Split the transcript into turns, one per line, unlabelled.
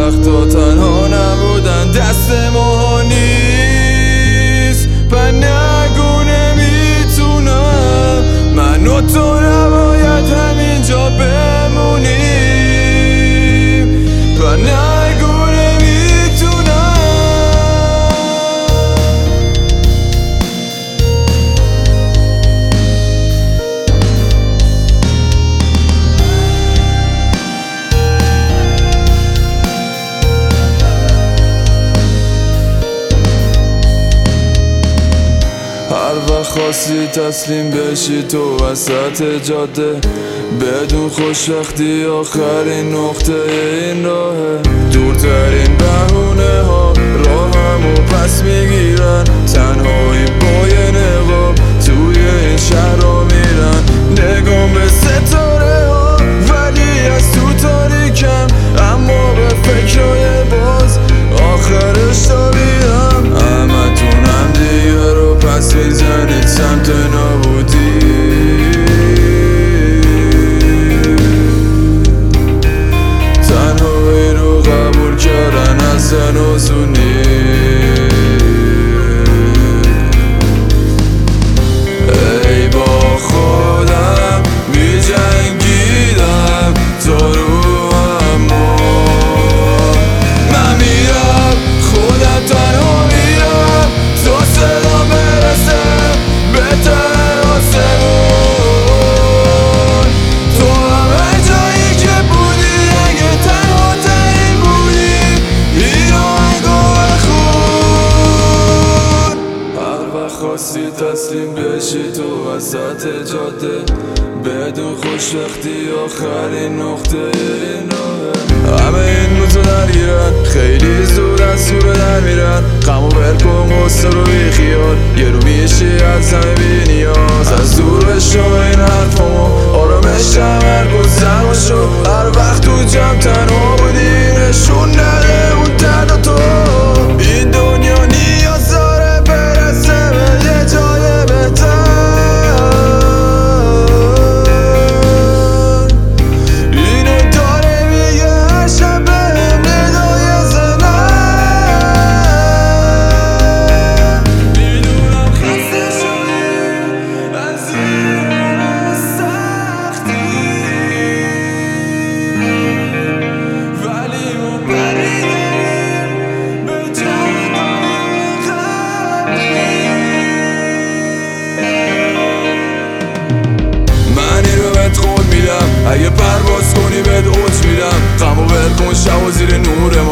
وقتا تنها نبودن دست ما نیست. و نگو نمیتونم، من و تو نباید همینجا بمونیم. و نگو هر وقت خواستی تسلیم بشی تو وسط جاده، بدون خوشبختی آخرین نقطه این راهه. دورترین بهونه ها راهمو پس میگیرن، تنهایی با یه نقاب توی این شهر رو میرن. نگام به ستاره ها ولی از تو تاریکم، اما به فکرهای باز آخرش تابیدم. همه تونم دیگه رو پس میزنید سمت نابودی. تنهایی رو قبول کردن اصلا آسونی. ای با خودم می جنگیدم تا رو اما من میرم خودم تنها میرم تا صدا برسه به ته آسمون. تو همه جایی که بودی اگه تنها ترین بودی این آهنگو بخون. هر وقت خواستی تسلیم بشی تو وسط جاده، بدون خوشبختی آخرین نقطه این راهه. همه این روزو درگیرن خیلی زود از سور در میرن. غمو ول کن غصه رو بی خیال، یه رو میشی از همه بی نیاز. از دور بشو این حرفامو آرامش تمرکز زن شو. هر وقت تو جمع تنها بودی نشون نده اون درد تو. این دنیا نیاز داره برسه به یه جای بهتر. اگه پرواز کنی بهت اوج میدم. غمو ول کن شب و زیر نور